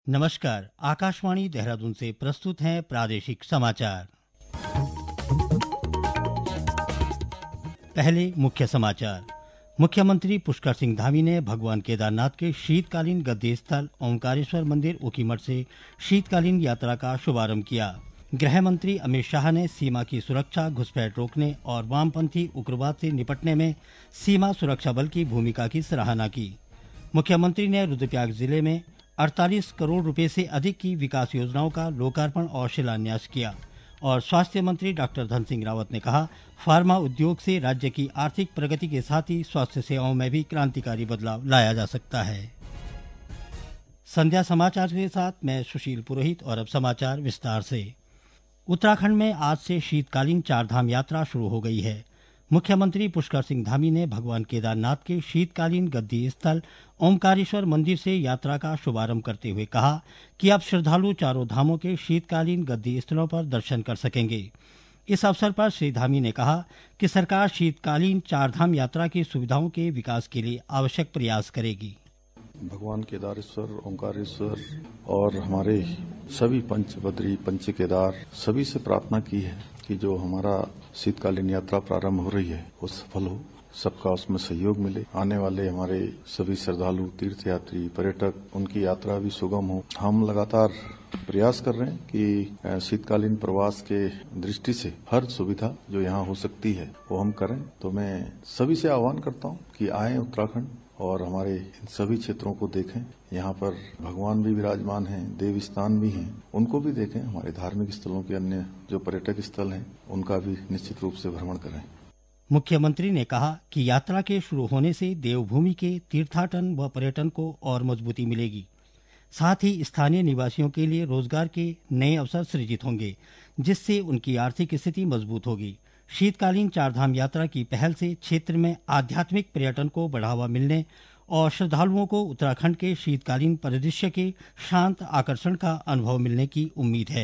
नमस्कार, आकाशवाणी देहरादून से प्रस्तुत हैं प्रादेशिक समाचार। पहले मुख्य समाचार। मुख्यमंत्री पुष्कर सिंह धामी ने भगवान केदारनाथ के शीतकालीन गद्दी स्थल ओंकारेश्वर मंदिर ऊखीमठ से शीतकालीन यात्रा का शुभारंभ किया। गृह मंत्री अमित शाह ने सीमा की सुरक्षा, घुसपैठ रोकने और वामपंथी उग्रवाद से निपटने में सीमा सुरक्षा बल की भूमिका की सराहना की। मुख्यमंत्री ने रुद्रप्रयाग जिले में 48 करोड़ रुपए से अधिक की विकास योजनाओं का लोकार्पण और शिलान्यास किया। और स्वास्थ्य मंत्री डॉक्टर धन सिंह रावत ने कहा, फार्मा उद्योग से राज्य की आर्थिक प्रगति के साथ ही स्वास्थ्य सेवाओं में भी क्रांतिकारी बदलाव लाया जा सकता है। संध्या समाचार के साथ मैं सुशील पुरोहित और अब समाचार विस्तार से। उत्तराखंड में आज से शीतकालीन चारधाम यात्रा शुरू हो गई है। मुख्यमंत्री पुष्कर सिंह धामी ने भगवान केदारनाथ के शीतकालीन गद्दी स्थल ओंकारेश्वर मंदिर से यात्रा का शुभारंभ करते हुए कहा कि अब श्रद्धालु चारों धामों के शीतकालीन गद्दी स्थलों पर दर्शन कर सकेंगे। इस अवसर पर श्री धामी ने कहा कि सरकार शीतकालीन चारधाम यात्रा की सुविधाओं के विकास के लिए आवश्यक प्रयास करेगी। भगवान केदारेश्वर, ओंकारेश्वर और हमारे सभी पंच बद्री, पंच केदार सभी से प्रार्थना की है कि जो हमारा शीतकालीन यात्रा प्रारंभ हो रही है वो सफल हो, सबका उसमें सहयोग मिले। आने वाले हमारे सभी श्रद्धालु, तीर्थयात्री, पर्यटक, उनकी यात्रा भी सुगम हो। हम लगातार प्रयास कर रहे हैं कि शीतकालीन प्रवास के दृष्टि से हर सुविधा जो यहाँ हो सकती है वो हम करें। तो मैं सभी से आह्वान करता हूँ कि आएं उत्तराखंड और हमारे इन सभी क्षेत्रों को देखें। यहाँ पर भगवान भी विराजमान हैं, देव स्थान भी हैं, उनको भी देखें। हमारे धार्मिक स्थलों के अन्य जो पर्यटक स्थल हैं उनका भी निश्चित रूप से भ्रमण करें। मुख्यमंत्री ने कहा कि यात्रा के शुरू होने से देवभूमि के तीर्थाटन व पर्यटन को और मजबूती मिलेगी। साथ ही स्थानीय निवासियों के लिए रोजगार के नए अवसर सृजित होंगे, जिससे उनकी आर्थिक स्थिति मजबूत होगी। शीतकालीन चारधाम यात्रा की पहल से क्षेत्र में आध्यात्मिक पर्यटन को बढ़ावा मिलने और श्रद्धालुओं को उत्तराखंड के शीतकालीन परिदृश्य के शांत आकर्षण का अनुभव मिलने की उम्मीद है।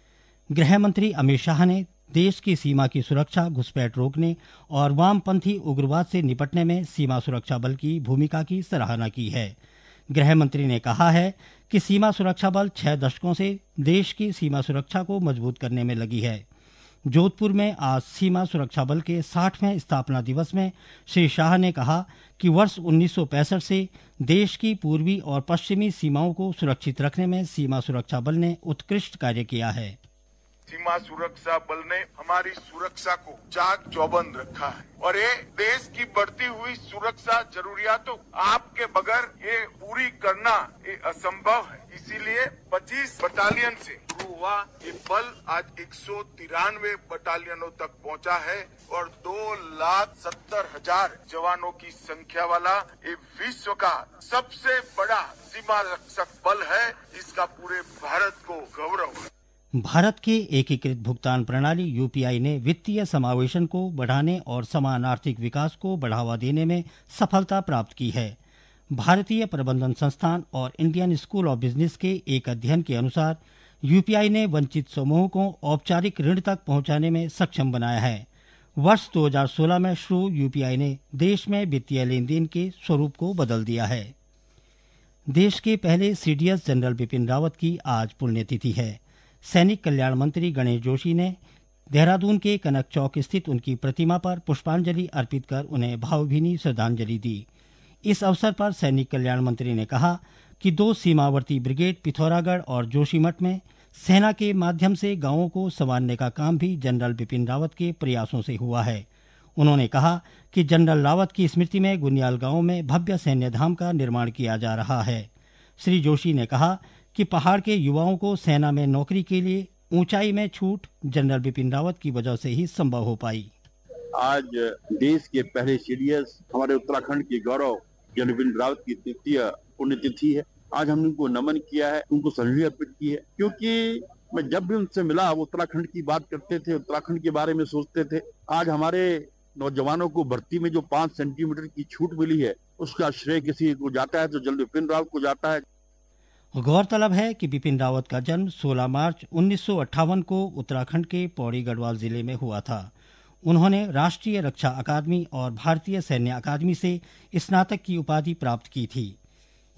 गृह मंत्री अमित शाह ने देश की सीमा की सुरक्षा, घुसपैठ रोकने और वामपंथी उग्रवाद से निपटने में सीमा सुरक्षा बल की भूमिका की सराहना की है। गृह मंत्री ने कहा है कि सीमा सुरक्षा बल 6 दशकों से देश की सीमा सुरक्षा को मजबूत करने में लगी है। जोधपुर में आज सीमा सुरक्षा बल के 60वें स्थापना दिवस में श्री शाह ने कहा कि वर्ष 1965 से देश की पूर्वी और पश्चिमी सीमाओं को सुरक्षित रखने में सीमा सुरक्षा बल ने उत्कृष्ट कार्य किया है। सीमा सुरक्षा बल ने हमारी सुरक्षा को चाक चौबंद रखा है और ये देश की बढ़ती हुई सुरक्षा जरूरियातों आपके बगैर ये पूरी करना ये असंभव है। इसीलिए 25 बटालियन से शुरू हुआ ये बल आज 193 बटालियनों तक पहुंचा है और 2,70,000 जवानों की संख्या वाला ये विश्व का सबसे बड़ा सीमा रक्षक बल है। इसका पूरे भारत को गौरव है। भारत के एकीकृत भुगतान प्रणाली यूपीआई ने वित्तीय समावेशन को बढ़ाने और समान आर्थिक विकास को बढ़ावा देने में सफलता प्राप्त की है। भारतीय प्रबंधन संस्थान और इंडियन स्कूल ऑफ बिजनेस के एक अध्ययन के अनुसार यूपीआई ने वंचित समूहों को औपचारिक ऋण तक पहुंचाने में सक्षम बनाया है। वर्ष 2016 में शुरू यूपीआई ने देश में वित्तीय लेन देन के स्वरूप को बदल दिया है। देश के पहले सीडीएस जनरल बिपिन रावत की आज पुण्यतिथि है। सैनिक कल्याण मंत्री गणेश जोशी ने देहरादून के कनक चौक स्थित उनकी प्रतिमा पर पुष्पांजलि अर्पित कर उन्हें भावभीनी श्रद्धांजलि दी। इस अवसर पर सैनिक कल्याण मंत्री ने कहा कि 2 सीमावर्ती ब्रिगेड पिथौरागढ़ और जोशीमठ में सेना के माध्यम से गांवों को संवारने का काम भी जनरल बिपिन रावत के प्रयासों से हुआ है। उन्होंने कहा कि जनरल रावत की स्मृति में गुनियाल गांव में भव्य सैन्य धाम का निर्माण किया जा रहा है। श्री जोशी ने कहा कि पहाड़ के युवाओं को सेना में नौकरी के लिए ऊंचाई में छूट जनरल बिपिन रावत की वजह से ही संभव हो पाई। आज देश के पहले सीडीएस हमारे उत्तराखंड के गौरव जनरल बिपिन रावत की तृतीय पुण्यतिथि है। आज हमने उनको नमन किया है, उनको श्रद्धांजलि अर्पित की है, क्योंकि मैं जब भी उनसे मिला वो उत्तराखंड की बात करते थे, उत्तराखंड के बारे में सोचते थे। आज हमारे नौजवानों को भर्ती में जो 5 सेंटीमीटर की छूट मिली है उसका श्रेय किसी को जाता है तो जनरल बिपिन रावत को जाता है। गौरतलब है कि बिपिन रावत का जन्म 16 मार्च 1958 को उत्तराखंड के पौड़ी गढ़वाल जिले में हुआ था। उन्होंने राष्ट्रीय रक्षा अकादमी और भारतीय सैन्य अकादमी से स्नातक की उपाधि प्राप्त की थी।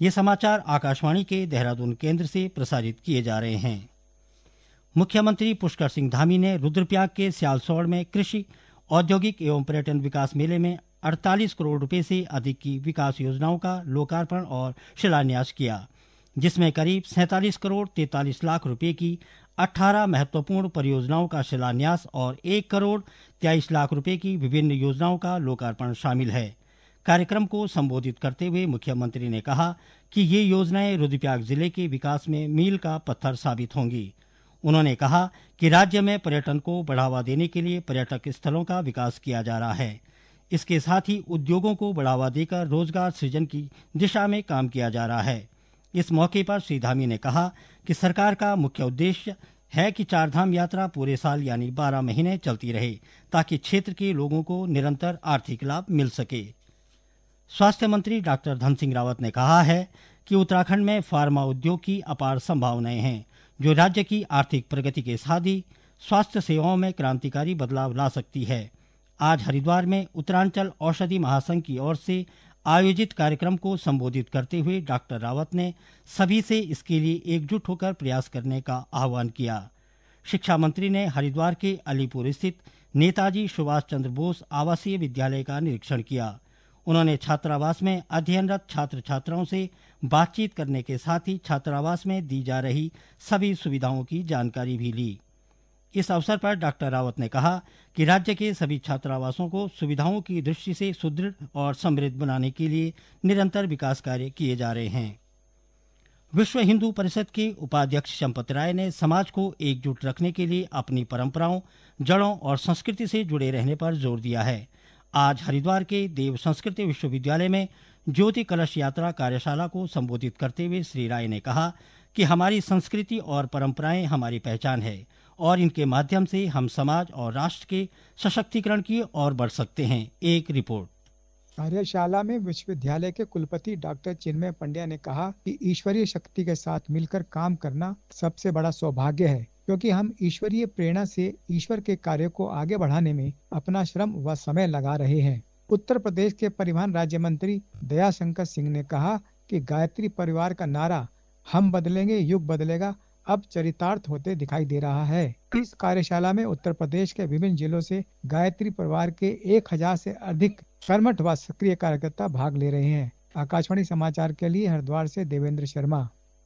ये समाचार आकाशवाणी के देहरादून केंद्र से प्रसारित किए जा रहे हैं। मुख्यमंत्री पुष्कर सिंह धामी ने रुद्रप्रयाग के सियालसौड़ में कृषि, औद्योगिक एवं पर्यटन विकास मेले में 48 करोड़ रुपए से अधिक की विकास योजनाओं का लोकार्पण और शिलान्यास किया, जिसमें करीब 47 करोड़ 43 लाख रुपए की 18 महत्वपूर्ण परियोजनाओं का शिलान्यास और 1 करोड़ 23 लाख रुपए की विभिन्न योजनाओं का लोकार्पण शामिल है। कार्यक्रम को संबोधित करते हुए मुख्यमंत्री ने कहा कि ये योजनाएं रुद्रप्रयाग जिले के विकास में मील का पत्थर साबित होंगी। उन्होंने कहा कि राज्य में पर्यटन को बढ़ावा देने के लिए पर्यटक स्थलों का विकास किया जा रहा है। इसके साथ ही उद्योगों को बढ़ावा देकर रोजगार सृजन की दिशा में काम किया जा रहा है। इस मौके पर श्री धामी ने कहा कि सरकार का मुख्य उद्देश्य है कि चारधाम यात्रा पूरे साल यानी 12 महीने चलती रहे, ताकि क्षेत्र के लोगों को निरंतर आर्थिक लाभ मिल सके। स्वास्थ्य मंत्री डॉक्टर धन सिंह रावत ने कहा है कि उत्तराखंड में फार्मा उद्योग की अपार संभावनाएं हैं, जो राज्य की आर्थिक प्रगति के साथ ही स्वास्थ्य सेवाओं में क्रांतिकारी बदलाव ला सकती है। आज हरिद्वार में उत्तरांचल औषधि महासंघ की ओर से आयोजित कार्यक्रम को संबोधित करते हुए डॉक्टर रावत ने सभी से इसके लिए एकजुट होकर प्रयास करने का आह्वान किया। शिक्षा मंत्री ने हरिद्वार के अलीपुर स्थित नेताजी सुभाष चंद्र बोस आवासीय विद्यालय का निरीक्षण किया। उन्होंने छात्रावास में अध्ययनरत छात्र छात्राओं से बातचीत करने के साथ ही छात्रावास में दी जा रही सभी सुविधाओं की जानकारी भी ली। इस अवसर पर डॉक्टर रावत ने कहा कि राज्य के सभी छात्रावासों को सुविधाओं की दृष्टि से सुदृढ़ और समृद्ध बनाने के लिए निरंतर विकास कार्य किए जा रहे हैं। विश्व हिंदू परिषद के उपाध्यक्ष चंपत राय ने समाज को एकजुट रखने के लिए अपनी परंपराओं, जड़ों और संस्कृति से जुड़े रहने पर जोर दिया है। आज हरिद्वार के देव संस्कृति विश्वविद्यालय में ज्योति कलश यात्रा कार्यशाला को संबोधित करते हुए श्री राय ने कहा कि हमारी संस्कृति और परंपराएं हमारी पहचान है और इनके माध्यम से हम समाज और राष्ट्र के सशक्तिकरण की ओर बढ़ सकते हैं। एक रिपोर्ट। कार्यशाला में विश्वविद्यालय के कुलपति डॉक्टर चिन्मय पंड्या ने कहा कि ईश्वरीय शक्ति के साथ मिलकर काम करना सबसे बड़ा सौभाग्य है, क्योंकि हम ईश्वरीय प्रेरणा से ईश्वर के कार्य को आगे बढ़ाने में अपना श्रम व समय लगा रहे हैं। उत्तर प्रदेश के परिवहन राज्य मंत्री दयाशंकर सिंह ने कहा कि गायत्री परिवार का नारा हम बदलेंगे युग बदलेगा अब चरितार्थ होते दिखाई दे रहा है। इस कार्यशाला में उत्तर प्रदेश के विभिन्न जिलों से गायत्री परिवार के 1000 से अधिक कर्मठ व सक्रिय कार्यकर्ता भाग ले रहे हैं। आकाशवाणी समाचार के लिए हरिद्वार से देवेंद्र शर्मा।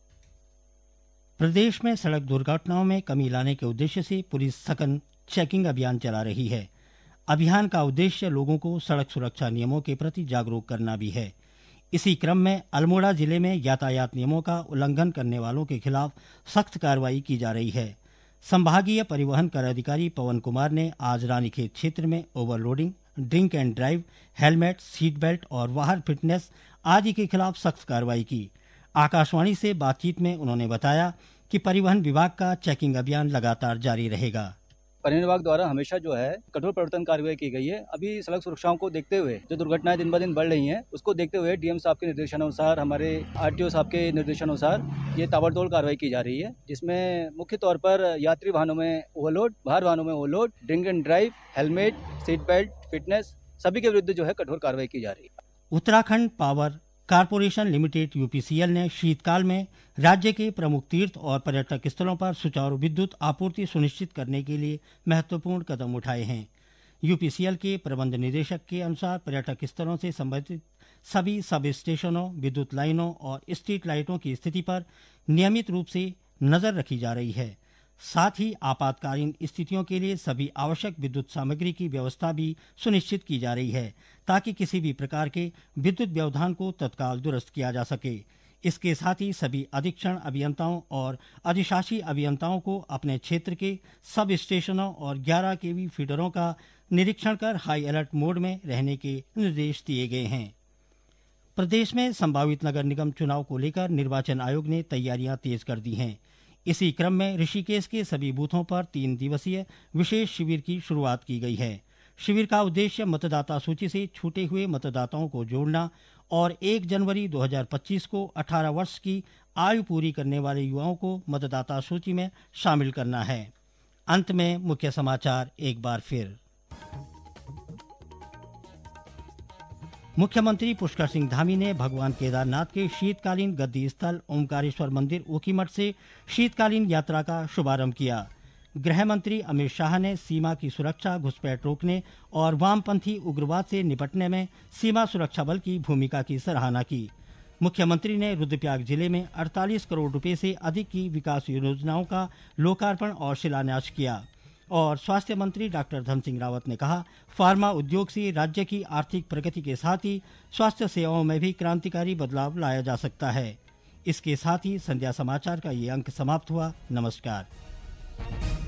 प्रदेश में सड़क दुर्घटनाओं में कमी लाने के उद्देश्य से पुलिस सघन चेकिंग अभियान चला रही है। अभियान का उद्देश्य लोगों को सड़क सुरक्षा नियमों के प्रति जागरूक करना भी है। इसी क्रम में अल्मोड़ा जिले में यातायात नियमों का उल्लंघन करने वालों के खिलाफ सख्त कार्रवाई की जा रही है। संभागीय परिवहन कर अधिकारी पवन कुमार ने आज रानीखेत क्षेत्र में overloading, drink and drive, helmet, seat belt और वाहन फिटनेस आदि के खिलाफ सख्त कार्रवाई की। आकाशवाणी से बातचीत में उन्होंने बताया कि परिवहन विभाग का चेकिंग अभियान लगातार जारी रहेगा। परिवहन विभाग द्वारा हमेशा जो है कठोर प्रवर्तन कार्रवाई की गई है। अभी सड़क सुरक्षाओं को देखते हुए जो दुर्घटनाएं दिन ब दिन बढ़ रही हैं, उसको देखते हुए डीएम साहब के निर्देशानुसार, हमारे आरटीओ साहब के निर्देशानुसार ये ताबड़तोड़ कार्रवाई की जा रही है, जिसमें मुख्य तौर पर यात्री वाहनों में ओवरलोड, बाहर वाहनों में overload, drink and drive, helmet, seat belt, fitness सभी के विरुद्ध जो है कठोर कार्रवाई की जा रही है। Uttarakhand power corporation limited UPCL ने शीतकाल में राज्य के प्रमुख तीर्थ और पर्यटक स्थलों पर सुचारू विद्युत आपूर्ति सुनिश्चित करने के लिए महत्वपूर्ण कदम उठाए हैं। यूपीसीएल के प्रबंध निदेशक के अनुसार पर्यटक स्थलों से संबंधित सभी सब स्टेशनों, विद्युत लाइनों और स्ट्रीट लाइटों की स्थिति पर नियमित रूप से नजर रखी जा रही है। साथ ही आपातकालीन स्थितियों के लिए सभी आवश्यक विद्युत सामग्री की व्यवस्था भी सुनिश्चित की जा रही है, ताकि किसी भी प्रकार के विद्युत व्यवधान को तत्काल दुरुस्त किया जा सके। इसके साथ ही सभी अधीक्षण अभियंताओं और अधिशासी अभियंताओं को अपने क्षेत्र के सब स्टेशनों और 11 केवी फीडरों का निरीक्षण कर हाई अलर्ट मोड में रहने के निर्देश दिए गए हैं। प्रदेश में संभावित नगर निगम चुनाव को लेकर निर्वाचन आयोग ने तैयारियां तेज कर दी हैं। इसी क्रम में ऋषिकेश के सभी बूथों पर 3 दिवसीय विशेष शिविर की शुरुआत की गई है। शिविर का उद्देश्य मतदाता सूची से छूटे हुए मतदाताओं को जोड़ना और 1 जनवरी 2025 को 18 वर्ष की आयु पूरी करने वाले युवाओं को मतदाता सूची में शामिल करना है। अंत में मुख्य समाचार एक बार फिर। मुख्यमंत्री पुष्कर सिंह धामी ने भगवान केदारनाथ के शीतकालीन गद्दी स्थल ओमकारेश्वर मंदिर ऊखीमठ से शीतकालीन यात्रा का शुभारंभ किया। गृह मंत्री अमित शाह ने सीमा की सुरक्षा, घुसपैठ रोकने और वामपंथी उग्रवाद से निपटने में सीमा सुरक्षा बल की भूमिका की सराहना की। मुख्यमंत्री ने रुद्रप्रयाग जिले में 48 करोड़ रुपए से अधिक की विकास योजनाओं का लोकार्पण और शिलान्यास किया। और स्वास्थ्य मंत्री डॉक्टर धन सिंह रावत ने कहा, फार्मा उद्योग से राज्य की आर्थिक प्रगति के साथ ही स्वास्थ्य सेवाओं में भी क्रांतिकारी बदलाव लाया जा सकता है। इसके साथ ही संध्या समाचार का ये अंक समाप्त हुआ। नमस्कार।